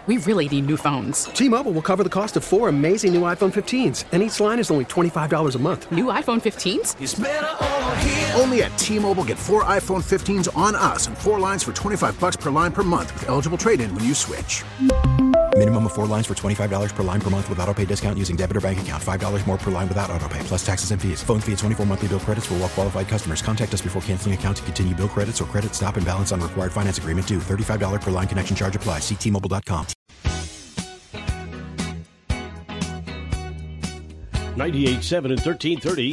We really need new phones. T-Mobile will cover the cost of 4 amazing new iPhone 15s, and each line is only $25 a month. New iPhone 15s? It's better over here. Only at T-Mobile, get 4 iPhone 15s on us and 4 lines for $25 per line per month with eligible trade-in when you switch. Minimum of 4 lines for $25 per line per month with autopay discount using debit or bank account. $5 more per line without autopay, plus taxes and fees. Phone fee at 24 monthly bill credits for well-qualified customers. Contact us before canceling account to continue bill credits or credit stop and balance on required finance agreement due. $35 per line connection charge applies. See T-Mobile.com. 98.7 and 1330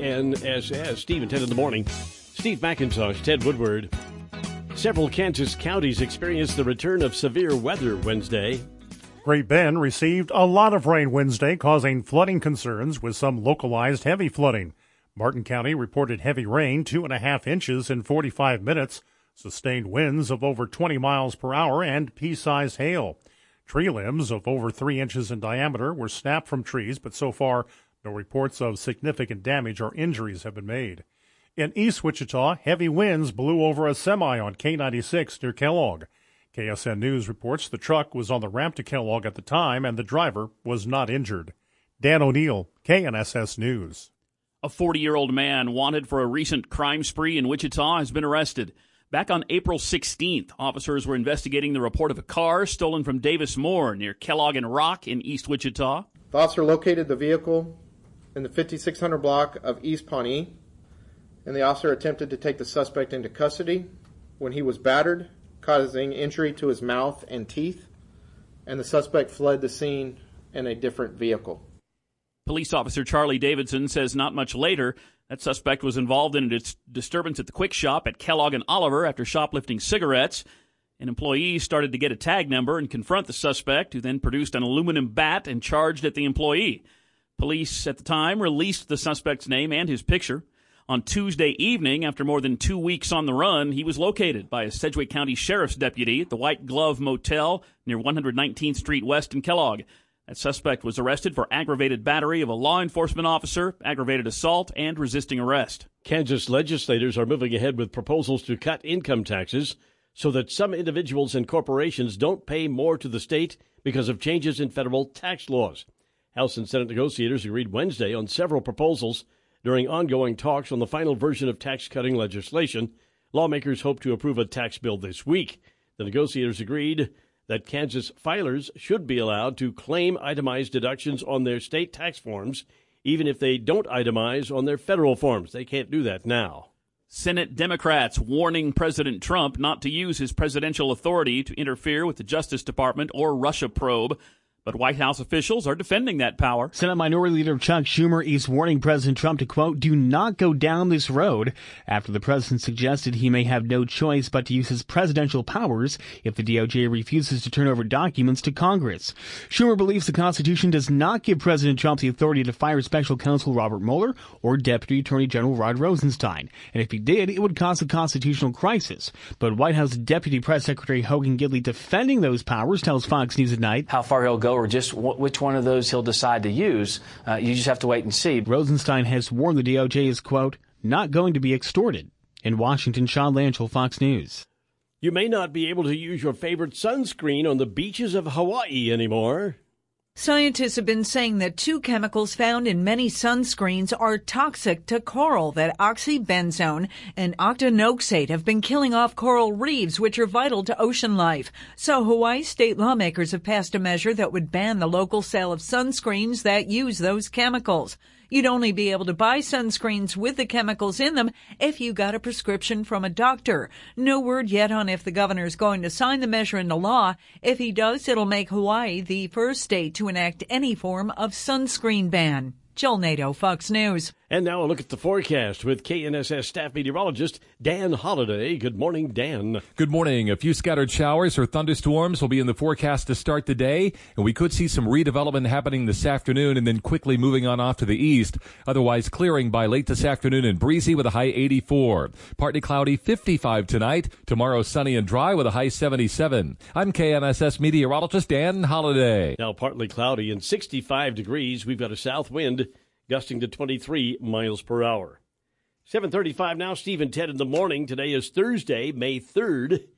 KNSS. Steve and Ted in the morning. Steve McIntosh, Ted Woodward. Several Kansas counties experienced the return of severe weather Wednesday. Great Bend received a lot of rain Wednesday, causing flooding concerns with some localized heavy flooding. Martin County reported heavy rain, 2.5 inches in 45 minutes, sustained winds of over 20 miles per hour, and pea-sized hail. Tree limbs of over 3 inches in diameter were snapped from trees, but so far, no reports of significant damage or injuries have been made. In East Wichita, heavy winds blew over a semi on K96 near Kellogg. KSN News reports the truck was on the ramp to Kellogg at the time and the driver was not injured. Dan O'Neill, KNSS News. A 40-year-old man wanted for a recent crime spree in Wichita has been arrested. Back on April 16th, officers were investigating the report of a car stolen from Davis Moore near Kellogg and Rock in East Wichita. The officer located the vehicle in the 5600 block of East Pawnee, and the officer attempted to take the suspect into custody when he was battered, causing injury to his mouth and teeth, and the suspect fled the scene in a different vehicle. Police officer Charlie Davidson says not much later, that suspect was involved in a disturbance at the Quick Shop at Kellogg and Oliver after shoplifting cigarettes. An employee started to get a tag number and confront the suspect, who then produced an aluminum bat and charged at the employee. Police at the time released the suspect's name and his picture. On Tuesday evening, after more than 2 weeks on the run, he was located by a Sedgwick County Sheriff's deputy at the White Glove Motel near 119th Street West in Kellogg. That suspect was arrested for aggravated battery of a law enforcement officer, aggravated assault, and resisting arrest. Kansas legislators are moving ahead with proposals to cut income taxes so that some individuals and corporations don't pay more to the state because of changes in federal tax laws. House and Senate negotiators agreed Wednesday on several proposals during ongoing talks on the final version of tax-cutting legislation. Lawmakers hope to approve a tax bill this week. The negotiators agreed that Kansas filers should be allowed to claim itemized deductions on their state tax forms, even if they don't itemize on their federal forms. They can't do that now. Senate Democrats warning President Trump not to use his presidential authority to interfere with the Justice Department or Russia probe. But White House officials are defending that power. Senate Minority Leader Chuck Schumer is warning President Trump to, quote, do not go down this road after the president suggested he may have no choice but to use his presidential powers if the DOJ refuses to turn over documents to Congress. Schumer believes the Constitution does not give President Trump the authority to fire special counsel Robert Mueller or Deputy Attorney General Rod Rosenstein. And if he did, it would cause a constitutional crisis. But White House Deputy Press Secretary Hogan Gidley defending those powers tells Fox News at Night how far he'll go or just which one of those he'll decide to use. You just have to wait and see. Rosenstein has warned the DOJ is, quote, not going to be extorted. In Washington, Sean Lanchel, Fox News. You may not be able to use your favorite sunscreen on the beaches of Hawaii anymore. Scientists have been saying that 2 chemicals found in many sunscreens are toxic to coral, that oxybenzone and octinoxate have been killing off coral reefs, which are vital to ocean life. So Hawaii state lawmakers have passed a measure that would ban the local sale of sunscreens that use those chemicals. You'd only be able to buy sunscreens with the chemicals in them if you got a prescription from a doctor. No word yet on if the governor is going to sign the measure into law. If he does, it'll make Hawaii the first state to enact any form of sunscreen ban. Jill Nato, Fox News. And now a look at the forecast with KNSS staff meteorologist Dan Holliday. Good morning, Dan. Good morning. A few scattered showers or thunderstorms will be in the forecast to start the day, and we could see some redevelopment happening this afternoon and then quickly moving on off to the east. Otherwise clearing by late this afternoon and breezy with a high 84. Partly cloudy, 55 tonight. Tomorrow sunny and dry with a high 77. I'm KNSS meteorologist Dan Holliday. Now partly cloudy and 65 degrees. We've got a south wind gusting to 23 miles per hour. 7:35 now, Steve and Ted in the morning. Today is Thursday, May 3rd.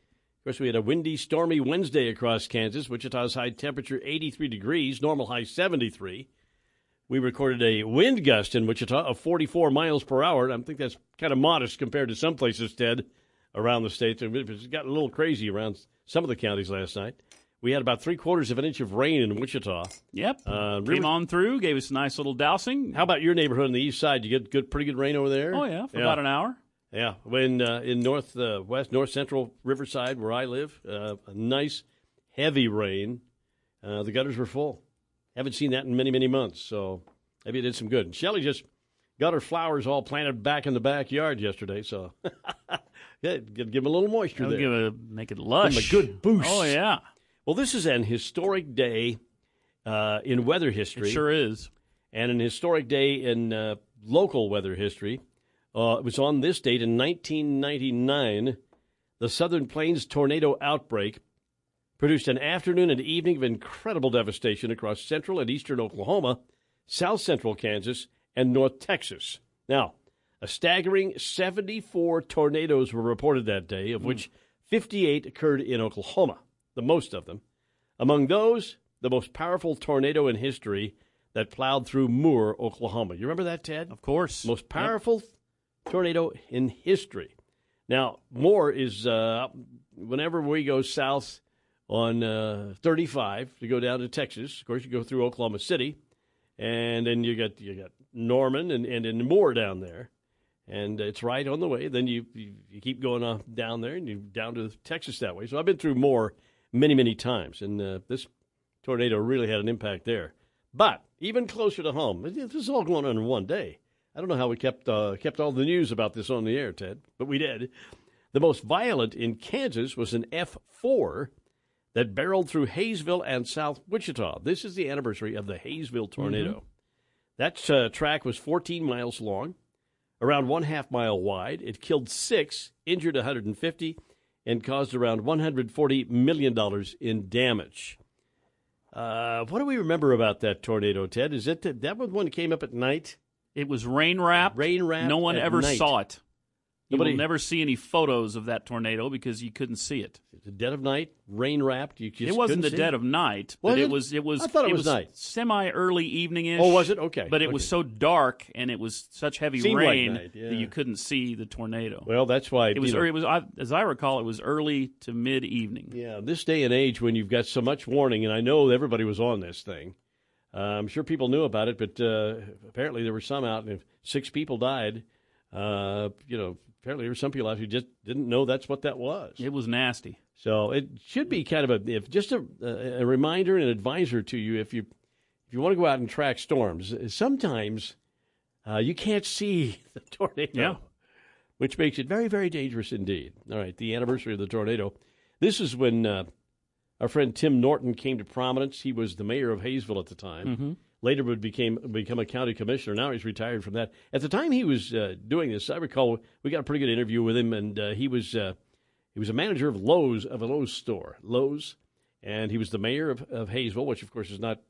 Of course, we had a windy, stormy Wednesday across Kansas. Wichita's high temperature 83 degrees, normal high 73. We recorded a wind gust in Wichita of 44 miles per hour. I think that's kind of modest compared to some places, Ted, around the state. It's gotten a little crazy around some of the counties last night. We had about 3/4 of an inch of rain in Wichita. Yep. Came on through, gave us a nice little dousing. How about your neighborhood on the east side? You get pretty good rain over there? Oh, yeah, for about an hour. Yeah. When in north central Riverside, where I live, a nice, heavy rain. The gutters were full. Haven't seen that in many, many months, so maybe it did some good. And Shelley just got her flowers all planted back in the backyard yesterday, so yeah, give them a little moisture there. Make it lush. Give them a good boost. Oh, yeah. Well, this is an historic day in weather history. It sure is. And an historic day in local weather history. It was on this date in 1999, the Southern Plains tornado outbreak produced an afternoon and evening of incredible devastation across central and eastern Oklahoma, south central Kansas, and north Texas. Now, a staggering 74 tornadoes were reported that day, of which 58 occurred in Oklahoma, the most of them. Among those, the most powerful tornado in history that plowed through Moore, Oklahoma. You remember that, Ted? Of course. Most powerful tornado in history. Now, Moore is, whenever we go south on 35 to go down to Texas, of course, you go through Oklahoma City, and then you got Norman and then Moore down there. And it's right on the way. Then you keep going down there, and you down to Texas that way. So I've been through Moore many, many times, and this tornado really had an impact there. But even closer to home, this is all going on in one day. I don't know how we kept all the news about this on the air, Ted, but we did. The most violent in Kansas was an F4 that barreled through Hayesville and South Wichita. This is the anniversary of the Hayesville tornado. Mm-hmm. That track was 14 miles long, around 1/2 mile wide. It killed 6, injured 150, and caused around $140 million in damage. What do we remember about that tornado, Ted? Is it that was one that came up at night? It was rain-wrapped. Rain-wrapped. No one ever night. saw it. You will never see any photos of that tornado because you couldn't see it. The dead of night, rain-wrapped. It wasn't the dead of night, but it was. I thought it was night. Semi-early evening-ish. Oh, was it? Okay. But it was so dark and it was such heavy rain that you couldn't see the tornado. Well, that's why it was. As I recall, it was early to mid-evening. Yeah, this day and age when you've got so much warning, and I know everybody was on this thing. I'm sure people knew about it, but apparently there were some out, and if 6 people died, apparently there were some people out who just didn't know that's what that was. It was nasty. So it should be kind of a reminder and an advisor to you if you want to go out and track storms. Sometimes you can't see the tornado, which makes it very, very dangerous indeed. All right, the anniversary of the tornado. This is when our friend Tim Norton came to prominence. He was the mayor of Hayesville at the time. Mm-hmm. Later would become a county commissioner. Now he's retired from that. At the time he was doing this, I recall we got a pretty good interview with him, and he was a manager of a Lowe's store, and he was the mayor of Hayesville, which of course is not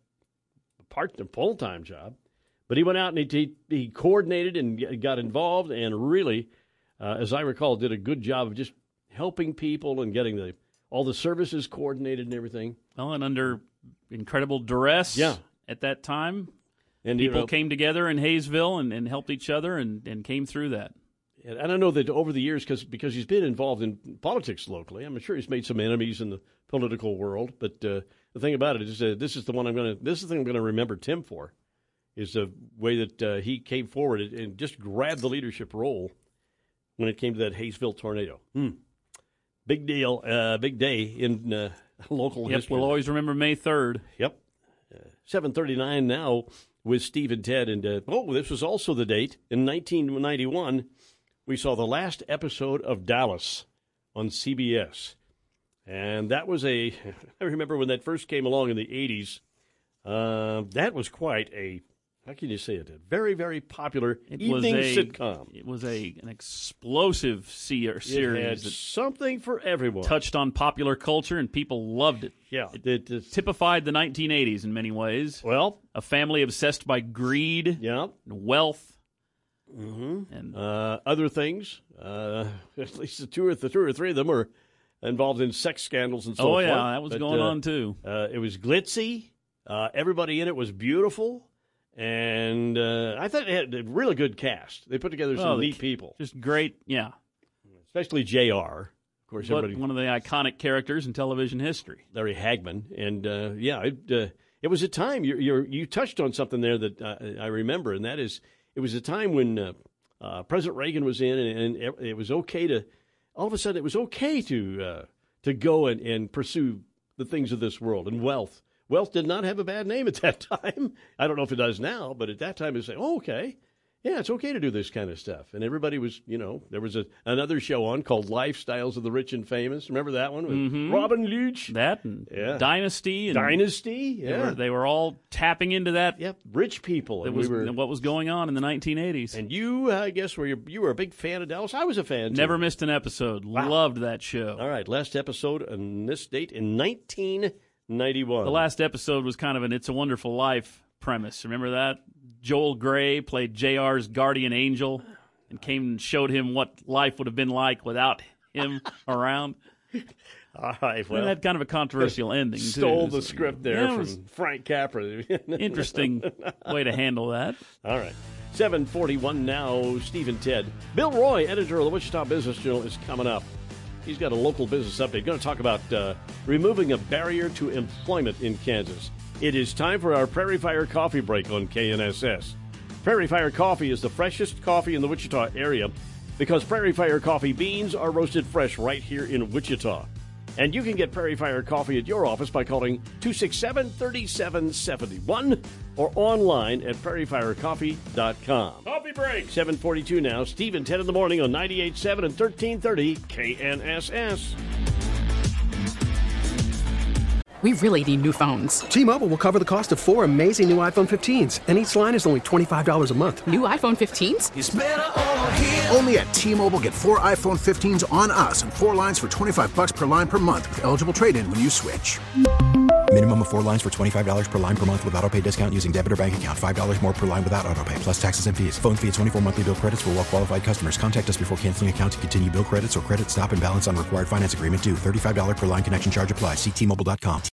a full-time job. But he went out and he coordinated and got involved, and really, as I recall, did a good job of just helping people and getting all the services coordinated and everything. Well, and under incredible duress. Yeah. At that time, and people came together in Hayesville and helped each other and came through that. And I know that over the years, because he's been involved in politics locally, I'm sure he's made some enemies in the political world. But the thing about it is, this is the thing I'm going to remember Tim for, is the way that he came forward and just grabbed the leadership role when it came to that Hayesville tornado. Big deal, big day in local history. We'll always remember May 3rd. Yep. 7:39 now with Steve and Ted. And this was also the date. In 1991, we saw the last episode of Dallas on CBS. And that was I remember when that first came along in the 80s, that was quite how can you say it? A very, very popular evening sitcom. It was an explosive series. It had something for everyone. Touched on popular culture, and people loved it. Yeah. It typified the 1980s in many ways. Well, a family obsessed by greed, wealth, and other things. At least the two or three of them were involved in sex scandals and so forth. Oh, yeah, that was going on, too. It was glitzy. Everybody in it was beautiful. And I thought it had a really good cast. They put together some neat people. Just great, yeah. Especially JR. Of course, one of the iconic characters in television history. Larry Hagman. And, it was a time. You touched on something there that I remember, and that is it was a time when President Reagan was in, and it was okay to – all of a sudden it was okay to go and pursue the things of this world and wealth. Wealth did not have a bad name at that time. I don't know if it does now, but at that time it was like, oh, okay. Yeah, it's okay to do this kind of stuff. And everybody was, there was another show on called Lifestyles of the Rich and Famous. Remember that one with Robin Leach? That and Dynasty. Yeah. They were all tapping into that. Yep, rich people. What was going on in the 1980s. And you, I guess, you were a big fan of Dallas. I was a fan, too. Never missed an episode. Wow. Loved that show. All right, last episode on this date in 1991. The last episode was kind of an It's a Wonderful Life premise. Remember that? Joel Grey played JR's guardian angel and came and showed him what life would have been like without him around. All right, well. It had kind of a controversial ending, too. Stole the script there from Frank Capra. Interesting way to handle that. All right. 7:41 now, Steve and Ted. Bill Roy, editor of the Wichita Business Journal, is coming up. He's got a local business update. Going to talk about removing a barrier to employment in Kansas. It is time for our Prairie Fire Coffee Break on KNSS. Prairie Fire Coffee is the freshest coffee in the Wichita area because Prairie Fire Coffee beans are roasted fresh right here in Wichita. And you can get Prairie Fire Coffee at your office by calling 267-3771 or online at prairiefirecoffee.com. Coffee break. 7:42 now. Steve and Ted in the morning on 98.7 and 1330 KNSS. We really need new phones. T-Mobile will cover the cost of 4 amazing new iPhone 15s, and each line is only $25 a month. New iPhone 15s? It's better over here. Only at T-Mobile, get 4 iPhone 15s on us and 4 lines for $25 per line per month with eligible trade-in when you switch. Minimum of 4 lines for $25 per line per month with autopay discount using debit or bank account. $5 more per line without autopay, plus taxes and fees. Phone fee at 24 monthly bill credits for well-qualified customers. Contact us before canceling account to continue bill credits or credit stop and balance on required finance agreement due. $35 per line connection charge applies. See T-Mobile.com.